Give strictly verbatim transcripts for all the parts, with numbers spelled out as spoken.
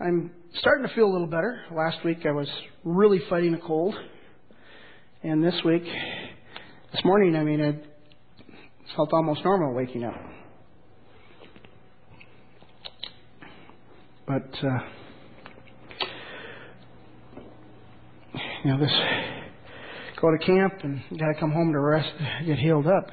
I'm starting to feel a little better. Last week I was really fighting a cold. And this week, this morning, I mean, I felt almost normal waking up. But, uh, you know, this, go to camp and you got to come home to rest, get healed up.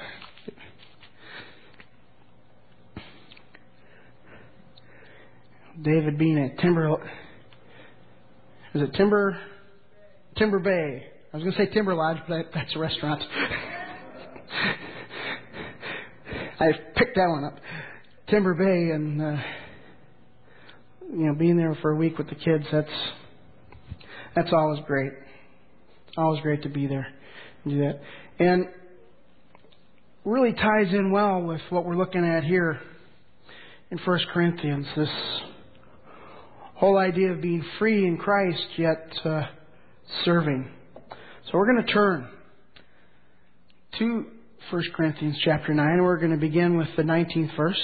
David being at Timber, is it Timber, Timber Bay? I was going to say Timber Lodge, but that's a restaurant. I picked that one up. Timber Bay, and uh, you know, being there for a week with the kids, that's that's always great. Always great to be there and do that. And really ties in well with what we're looking at here in First Corinthians, this whole idea of being free in Christ, yet uh, serving. So we're going to turn to First Corinthians chapter nine. We're going to begin with the nineteenth verse.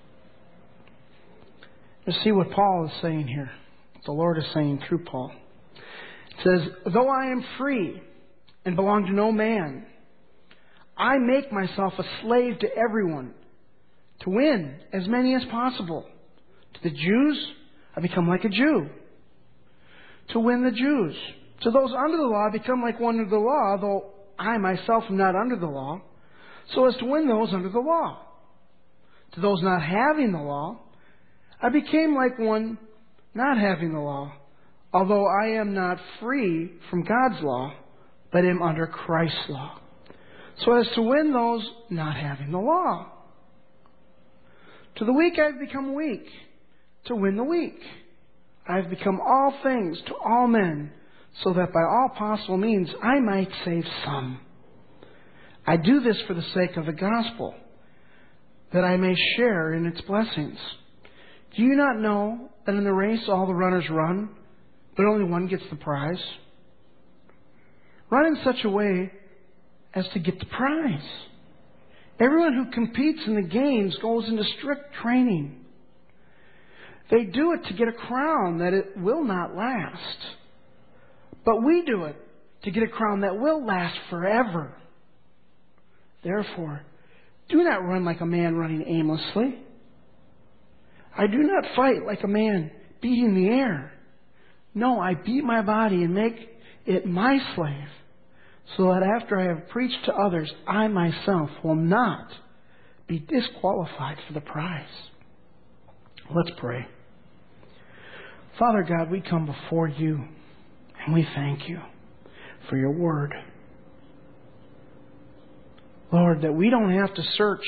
Let's see what Paul is saying here. What the Lord is saying through Paul. It says, though I am free and belong to no man, I make myself a slave to everyone to win as many as possible. To the Jews, I become like a Jew to win the Jews. To those under the law, I become like one under the law, though I myself am not under the law, so as to win those under the law. To those not having the law, I became like one not having the law, although I am not free from God's law, but am under Christ's law, so as to win those not having the law. To the weak I have become weak, to win the weak. I have become all things to all men, so that by all possible means I might save some. I do this for the sake of the gospel, that I may share in its blessings. Do you not know that in the race all the runners run, but only one gets the prize? Run in such a way as to get the prize. Everyone who competes in the games goes into strict training. They do it to get a crown that it will not last. But we do it to get a crown that will last forever. Therefore, do not run like a man running aimlessly. I do not fight like a man beating the air. No, I beat my body and make it my slave, so that after I have preached to others, I myself will not be disqualified for the prize. Let's pray. Father God, we come before you and we thank you for your word. Lord, that we don't have to search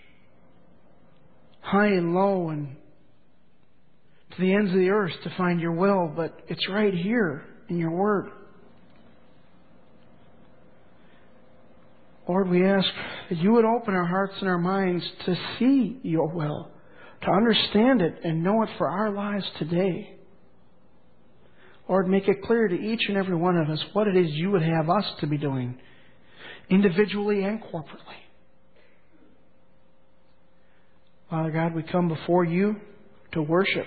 high and low and to the ends of the earth to find your will, but it's right here in your word. Lord, we ask that you would open our hearts and our minds to see your will, to understand it and know it for our lives today. Lord, make it clear to each and every one of us what it is you would have us to be doing, individually and corporately. Father God, we come before you to worship.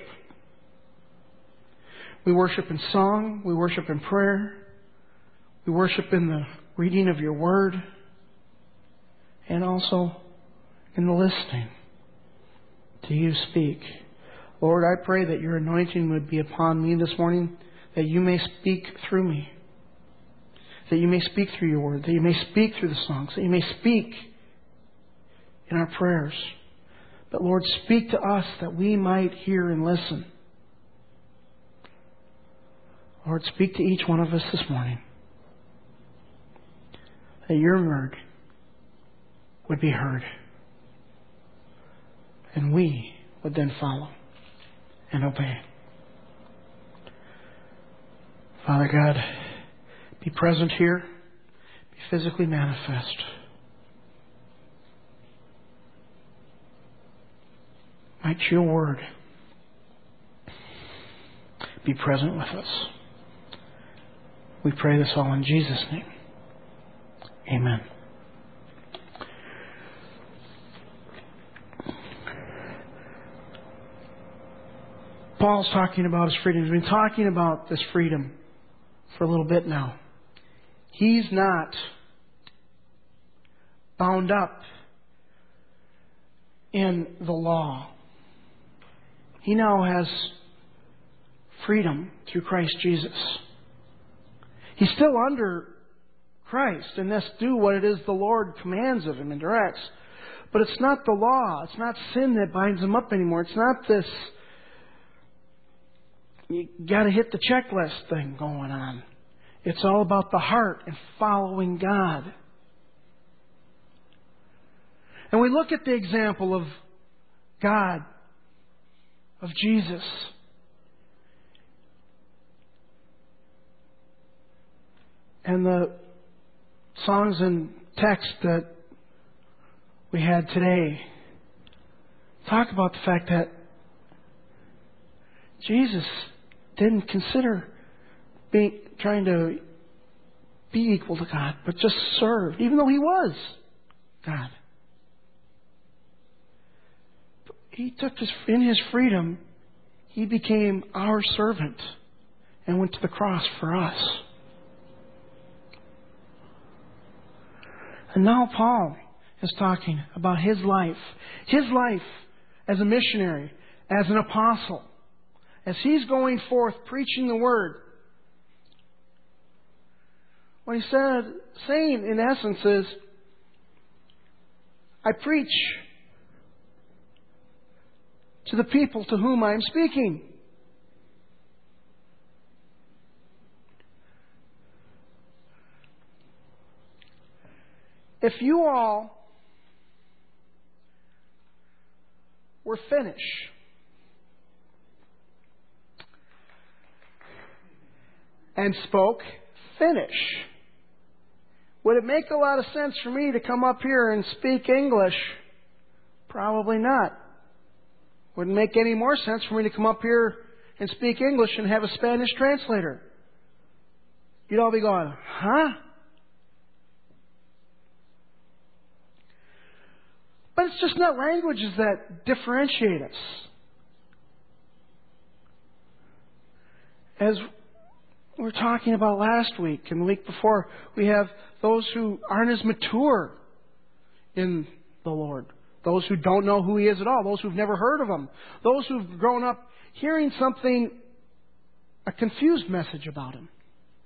We worship in song, we worship in prayer, we worship in the reading of your word, and also in the listening to you speak. Lord, I pray that your anointing would be upon me this morning, that you may speak through me, that you may speak through your word, that you may speak through the songs, that you may speak in our prayers. But Lord, speak to us that we might hear and listen. Lord, speak to each one of us this morning, that your word would be heard, and we would then follow and obey. Father God, be present here, be physically manifest. Might your word be present with us. We pray this all in Jesus' name. Amen. Paul's talking about his freedom. He's been talking about this freedom for a little bit now. He's not bound up in the law. He now has freedom through Christ Jesus. He's still under Christ and must do what it is the Lord commands of him and directs. But it's not the law. It's not sin that binds him up anymore. It's not this you got to hit the checklist thing going on. It's all about the heart and following God. And we look at the example of God, of Jesus. And the songs and text that we had today talk about the fact that Jesus didn't consider being trying to be equal to God, but just served, even though He was God. He took his, in His freedom, He became our servant and went to the cross for us. And now Paul is talking about his life. His life as a missionary, as an apostle. As he's going forth preaching the Word. What he said, saying in essence is, I preach to the people to whom I am speaking. If you all were finished and spoke Finnish, would it make a lot of sense for me to come up here and speak English? Probably not. Wouldn't make any more sense for me to come up here and speak English and have a Spanish translator. You'd all be going, huh? But it's just not languages that differentiate us. As we were talking about last week and the week before, we have those who aren't as mature in the Lord. Those who don't know who He is at all. Those who've never heard of Him. Those who've grown up hearing something, a confused message about Him.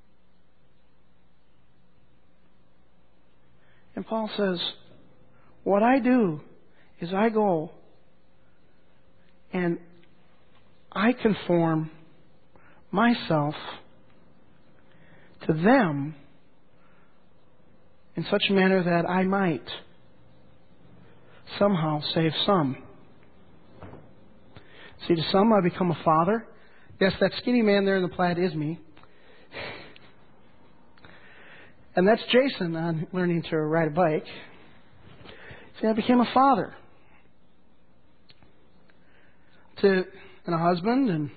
And Paul says, what I do is I go and I conform myself to them in such a manner that I might somehow save some. See, to some I become a father. Yes, that skinny man there in the plaid is me. And that's Jason on learning to ride a bike. See, I became a father. To and a husband, and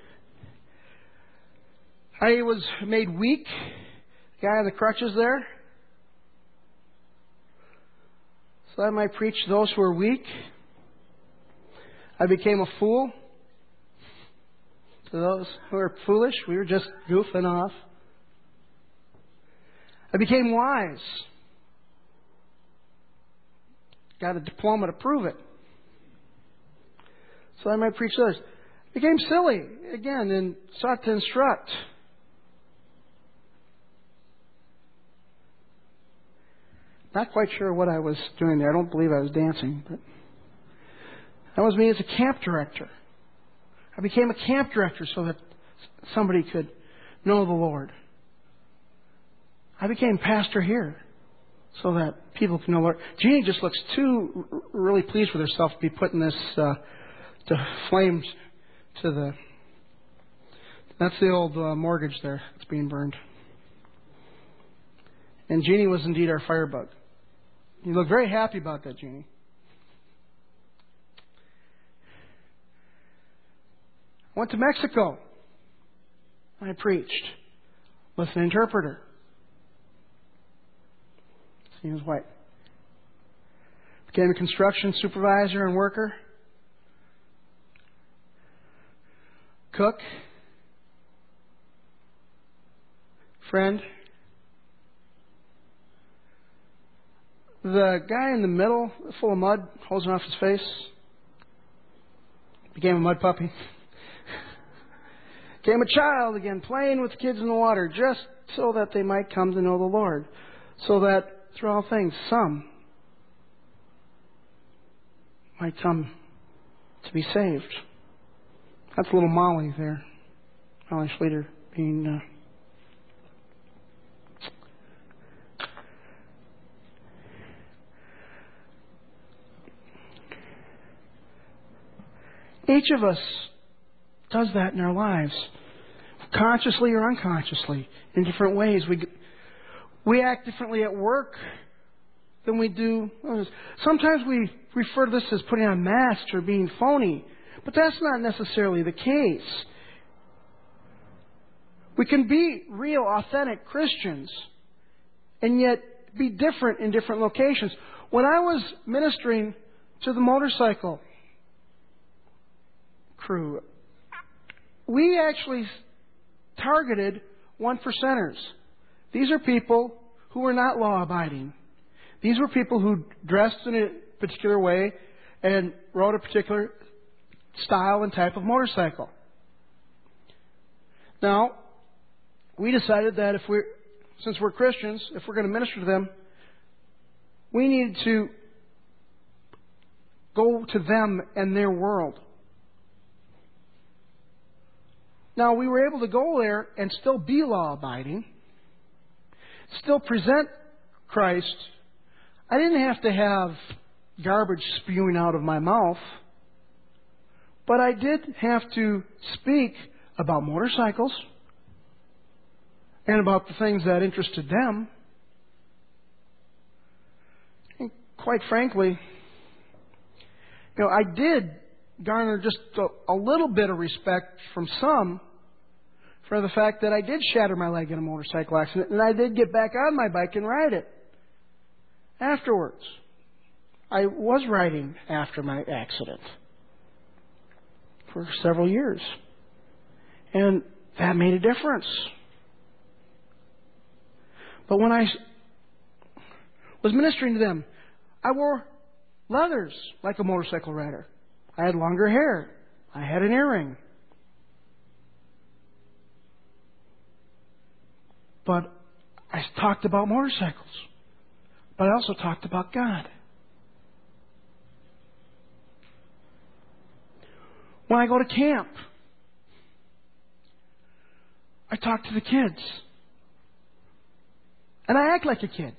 I was made weak. The guy on the crutches there. So I might preach to those who are weak. I became a fool to those who are foolish. We were just goofing off. I became wise. Got a diploma to prove it. So I might preach to others. Became silly, again, and sought to instruct. Not quite sure what I was doing there. I don't believe I was dancing. But that was me as a camp director. I became a camp director so that somebody could know the Lord. I became pastor here so that people can know the Lord. Jeannie just looks too r- really pleased with herself to be putting this uh, to flames to the... That's the old uh, mortgage there that's being burned. And Jeannie was indeed our firebug. You look very happy about that, Jeannie. I went to Mexico. I preached with an interpreter. He was white. Became a construction supervisor and worker. cook, friend, the guy in the middle, full of mud, hosing off his face, became a mud puppy. Became a child again, playing with kids in the water, just so that they might come to know the Lord. So that through all things, some might come to be saved. That's little Molly there. Molly Schleter being... Uh, Each of us does that in our lives, consciously or unconsciously, in different ways. We we act differently at work than we do. Sometimes we refer to this as putting on masks or being phony, but that's not necessarily the case. We can be real, authentic Christians and yet be different in different locations. When I was ministering to the motorcycle crew, we actually targeted one percenters. These are people who were not law-abiding. These were people who dressed in a particular way and rode a particular style and type of motorcycle. Now, we decided that if we're, since we're Christians, if we're going to minister to them, we needed to go to them and their world. Now, we were able to go there and still be law-abiding, still present Christ. I didn't have to have garbage spewing out of my mouth, but I did have to speak about motorcycles and about the things that interested them. And quite frankly, you know, I did garner just a, a little bit of respect from some for the fact that I did shatter my leg in a motorcycle accident, and I did get back on my bike and ride it afterwards. I was riding after my accident for several years, and that made a difference. But when I was ministering to them, I wore leathers like a motorcycle rider. I had longer hair. I had an earring. But I talked about motorcycles. But I also talked about God. When I go to camp, I talk to the kids. And I act like a kid.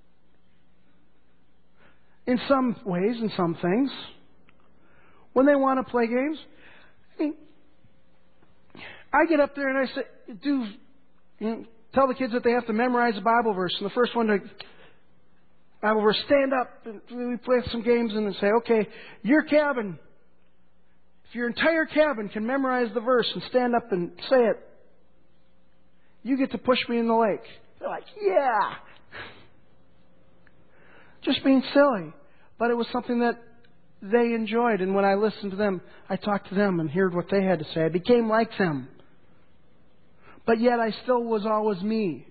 In some ways, in some things. When they want to play games, I mean, I get up there and I say, do, you know, tell the kids that they have to memorize a Bible verse. And the first one to Bible verse, stand up, and we play some games and then say, okay, your cabin, if your entire cabin can memorize the verse and stand up and say it, you get to push me in the lake. They're like, yeah. Just being silly. But it was something that they enjoyed, and when I listened to them, I talked to them and heard what they had to say. I became like them. But yet I still was always me.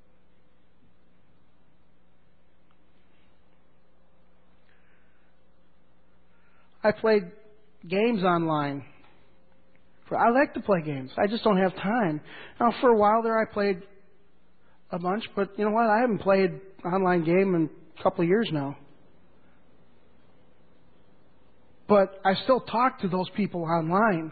I played games online. I like to play games. I just don't have time. Now, for a while there, I played a bunch, but you know what? I haven't played an online game in a couple of years now. But I still talk to those people online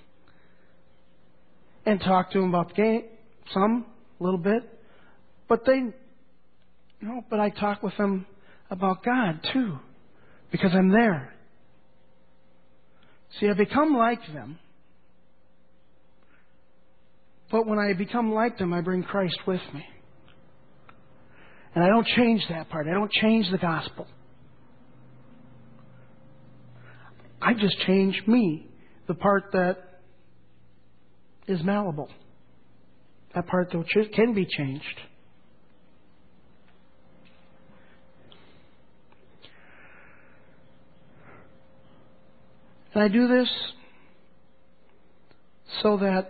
and talk to them about the game, some, a little bit. But they, you know, but I talk with them about God too, because I'm there. See, I become like them. But when I become like them, I bring Christ with me. And I don't change that part. I don't change the gospel. I just change me, the part that is malleable, that part that can be changed. And I do this so that,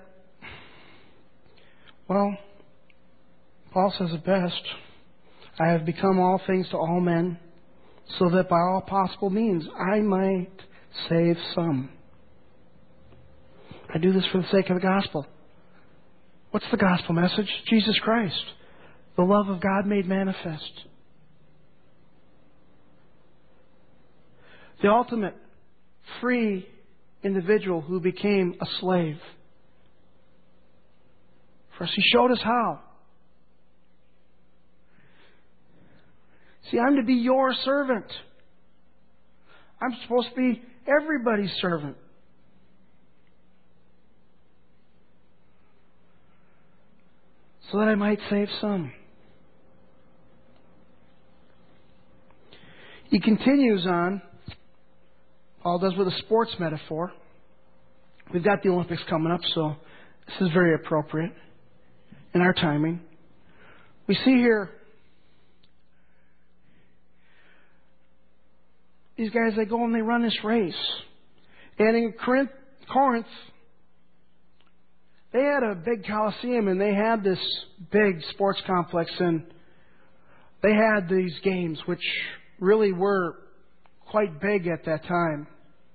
well, Paul says it best, I have become all things to all men, so that by all possible means I might save some. I do this for the sake of the gospel. What's the gospel message? Jesus Christ, the love of God made manifest. The ultimate free individual who became a slave. For us, He showed us how. See, I'm to be your servant. I'm supposed to be everybody's servant. So that I might save some. He continues on, Paul does with a sports metaphor. We've got the Olympics coming up, so this is very appropriate in our timing. We see here these guys, they go and they run this race. And in Corinth, Corinth, they had a big coliseum and they had this big sports complex, and they had these games which really were quite big at that time.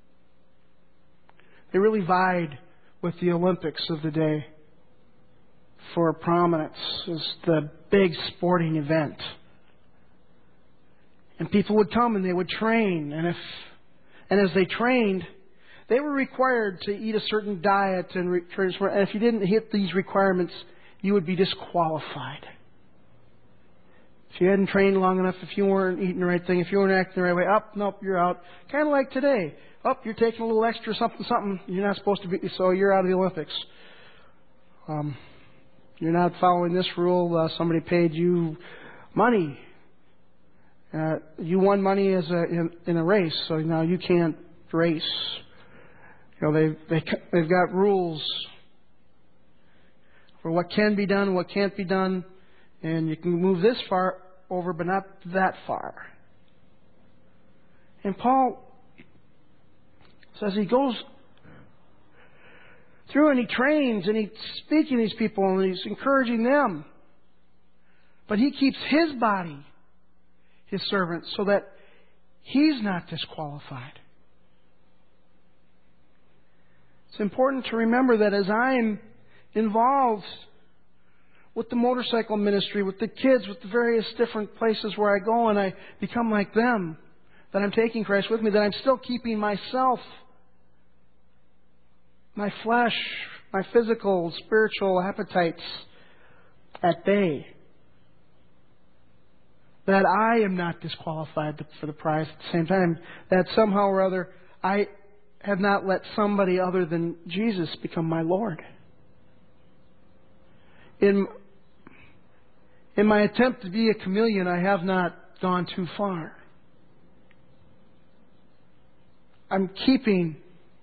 They really vied with the Olympics of the day for prominence as the big sporting event. And people would come and they would train, and if and as they trained, they were required to eat a certain diet, and, re- and if you didn't hit these requirements, you would be disqualified. If you hadn't trained long enough, if you weren't eating the right thing, if you weren't acting the right way, up, nope, you're out. Kind of like today. Up, you're taking a little extra something, something. You're not supposed to be, so you're out of the Olympics. Um, you're not following this rule. Uh, somebody paid you money. Uh, you won money as a in, in a race, so now you can't race. You know, they they they've got rules for what can be done, what can't be done, and you can move this far over, but not that far. And Paul says he goes through and he trains and he's speaking to these people and he's encouraging them, but he keeps his body his servant so that he's not disqualified. It's important to remember that as I'm involved with the motorcycle ministry, with the kids, with the various different places where I go and I become like them, that I'm taking Christ with me, that I'm still keeping myself, my flesh, my physical, spiritual appetites at bay. That I am not disqualified for the prize at the same time. That somehow or other I have not let somebody other than Jesus become my Lord. In, in my attempt to be a chameleon, I have not gone too far. I'm keeping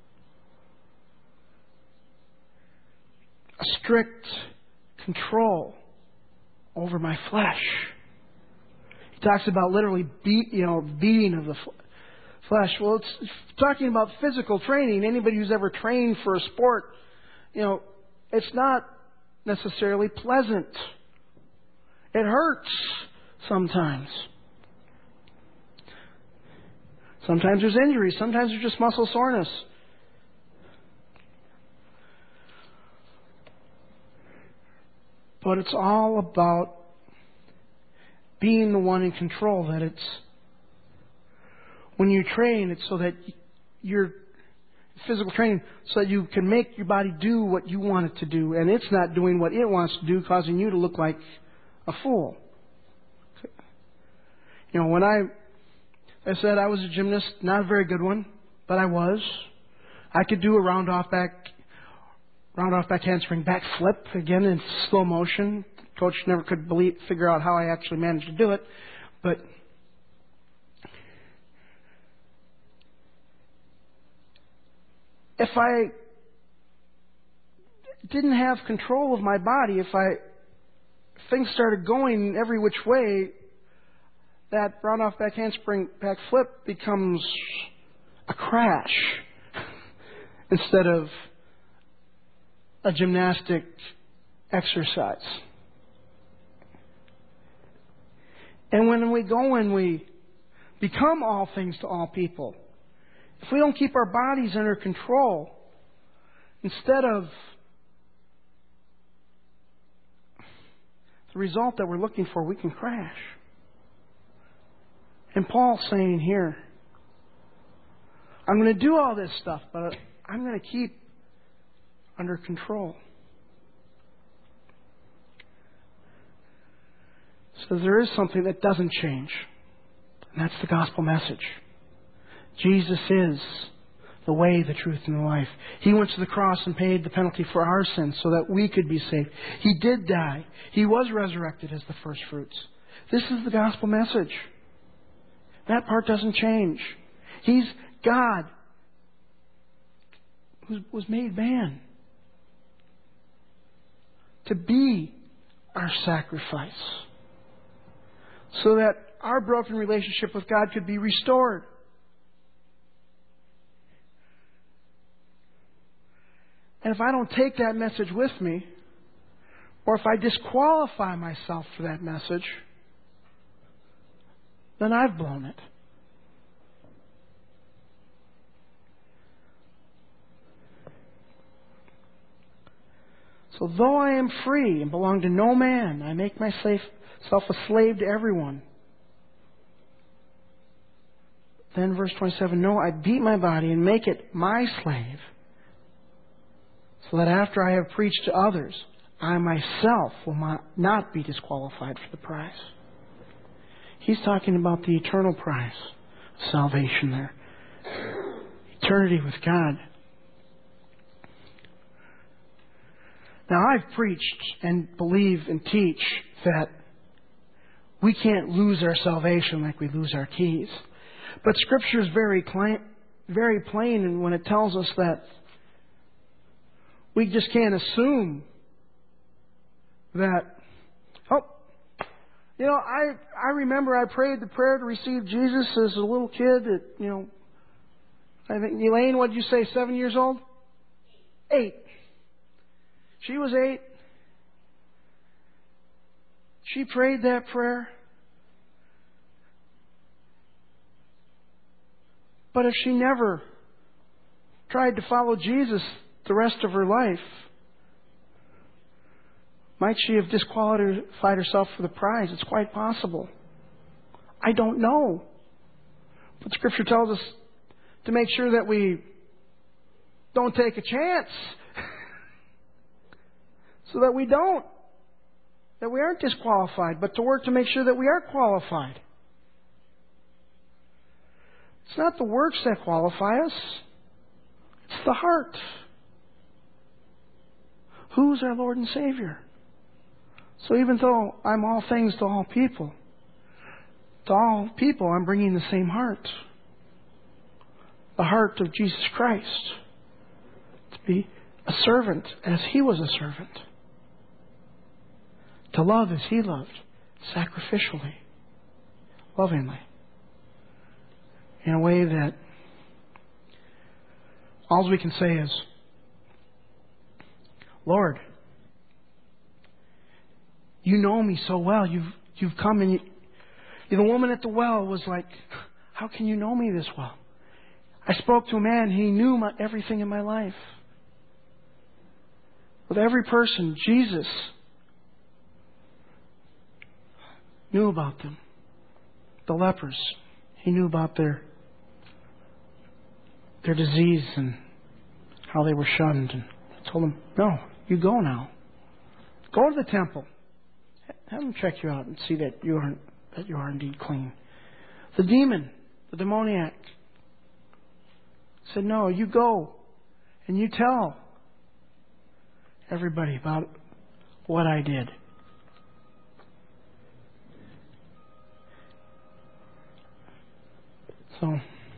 a strict control over my flesh. He talks about literally beat, you know, beating of the flesh. Well, it's talking about physical training. Anybody who's ever trained for a sport, you know, it's not necessarily pleasant. It hurts sometimes. Sometimes there's injuries. Sometimes there's just muscle soreness. But it's all about being the one in control. That it's, when you train, it's so that you're physical training, so that you can make your body do what you want it to do, and it's not doing what it wants to do, causing you to look like a fool. You know, when I, I said I was a gymnast, not a very good one, but I was. I could do a round off back, round off back handspring back flip again in slow motion. Coach never could believe, figure out how I actually managed to do it, but if I didn't have control of my body, if I if things started going every which way, that round off back handspring back flip becomes a crash instead of a gymnastic exercise. And when we go and we become all things to all people, if we don't keep our bodies under control, instead of the result that we're looking for, we can crash. And Paul's saying here, I'm going to do all this stuff, but I'm going to keep under control. So there is something that doesn't change. And that's the gospel message. Jesus is the way, the truth, and the life. He went to the cross and paid the penalty for our sins so that we could be saved. He did die. He was resurrected as the first fruits. This is the gospel message. That part doesn't change. He's God who was made man to be our sacrifice so that our broken relationship with God could be restored. And if I don't take that message with me, or if I disqualify myself for that message, then I've blown it. So though I am free and belong to no man, I make myself a slave to everyone. Then verse twenty-seven, no, I beat my body and make it my slave, so that after I have preached to others, I myself will not be disqualified for the prize. He's talking about the eternal prize of salvation there. Eternity with God. Now, I've preached and believe and teach that we can't lose our salvation like we lose our keys. But Scripture is very plain, very plain when it tells us that we just can't assume that, oh, you know, I I remember I prayed the prayer to receive Jesus as a little kid at, you know, I think, Elaine, what did you say, seven years old? Eight. She was eight. She prayed that prayer. But if she never tried to follow Jesus the rest of her life, might she have disqualified herself for the prize? It's quite possible. I don't know. But Scripture tells us to make sure that we don't take a chance. So that we don't. That we aren't disqualified, but to work to make sure that we are qualified. It's not the works that qualify us. It's the heart. Who's our Lord and Savior? So even though I'm all things to all people, to all people I'm bringing the same heart. The heart of Jesus Christ. To be a servant as He was a servant. To love as He loved. Sacrificially. Lovingly. In a way that all we can say is, Lord, you know me so well. You've you've come and you, the woman at the well was like, how can you know me this well? I spoke to a man. He knew my, everything in my life. With every person, Jesus knew about them. The lepers, He knew about their their disease and how they were shunned. And I told them, no, you go now. Go to the temple. Have them check you out and see that you are that you are indeed clean. The demon, the demoniac, said, no, you go and you tell everybody about what I did. So,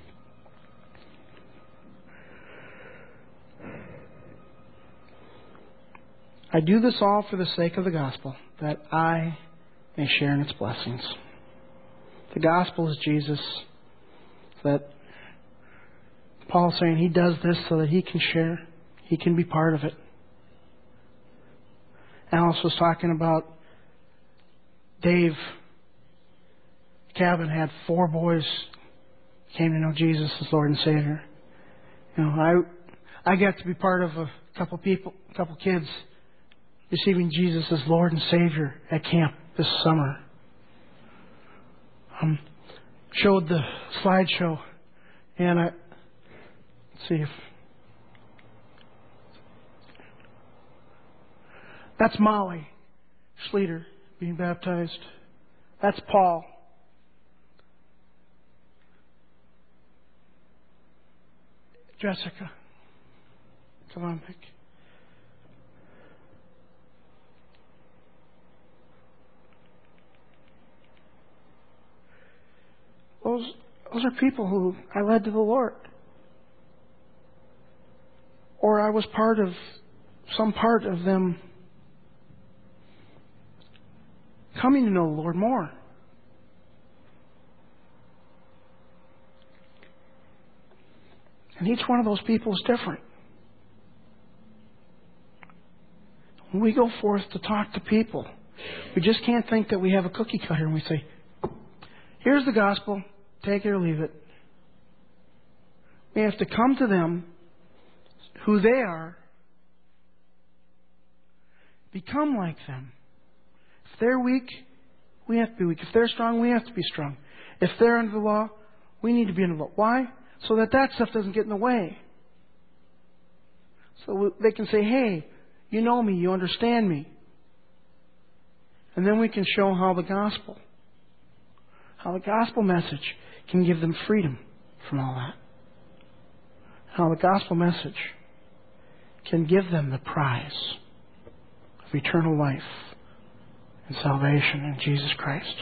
I do this all for the sake of the gospel, that I may share in its blessings. The gospel is Jesus. That Paul's saying he does this so that he can share, he can be part of it. Alice was talking about Dave Cabin had four boys came to know Jesus as Lord and Savior. You know, I I got to be part of a couple people, a couple kids receiving Jesus as Lord and Savior at camp this summer. Um, showed the slideshow, and I let's see if that's Molly Schleter being baptized. That's Paul. Jessica. Come on, Vic. Those, those are people who I led to the Lord. Or I was part of some part of them coming to know the Lord more. And each one of those people is different. When we go forth to talk to people, we just can't think that we have a cookie cutter and we say, here's the gospel, take it or leave it. We have to come to them, who they are, become like them. If they're weak, we have to be weak. If they're strong, we have to be strong. If they're under the law, we need to be under the law. Why? So that that stuff doesn't get in the way. So they can say, hey, you know me, you understand me. And then we can show how the gospel, how the gospel message can give them freedom from all that. How the gospel message can give them the prize of eternal life and salvation in Jesus Christ.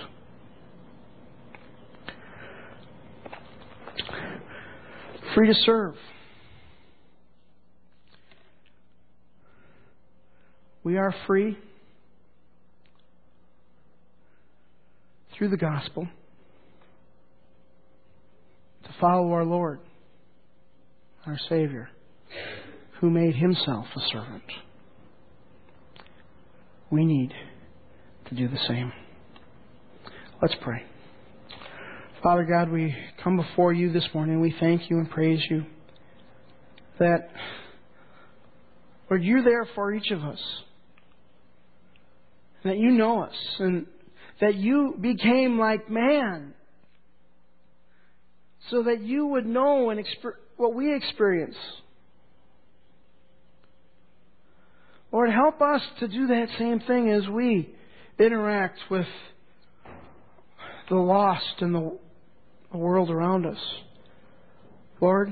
Free to serve. We are free through the gospel to follow our Lord, our Savior, who made Himself a servant. We need to do the same. Let's pray. Father God, we come before You this morning. We thank You and praise You that, Lord, You're there for each of us. That You know us and that You became like man so that You would know and exper- what we experience. Lord, help us to do that same thing as we interact with the lost and the, the world around us. Lord,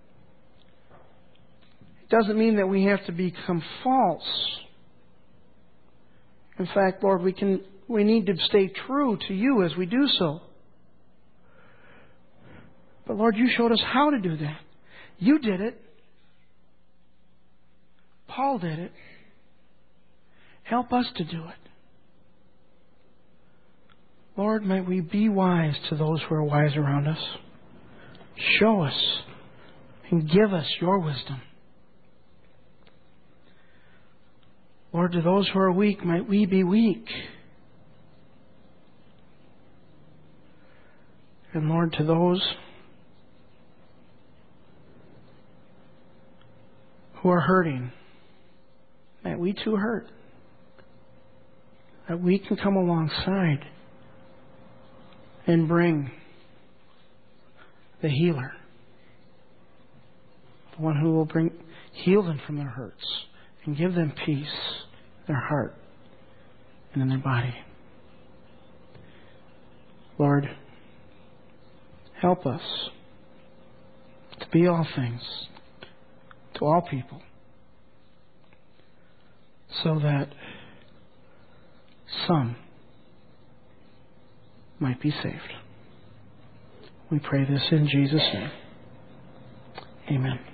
it doesn't mean that we have to become false. In fact, Lord, we can we need to stay true to You as we do so. But Lord, You showed us how to do that. You did it. Paul did it. Help us to do it. Lord, may we be wise to those who are wise around us. Show us and give us Your wisdom. Lord, to those who are weak, might we be weak. And Lord, to those who are hurting, might we too hurt. That we can come alongside and bring the healer, the one who will bring heal them from their hurts and give them peace in their heart and in their body. Lord, help us to be all things to all people so that some might be saved. We pray this in Jesus' name. Amen.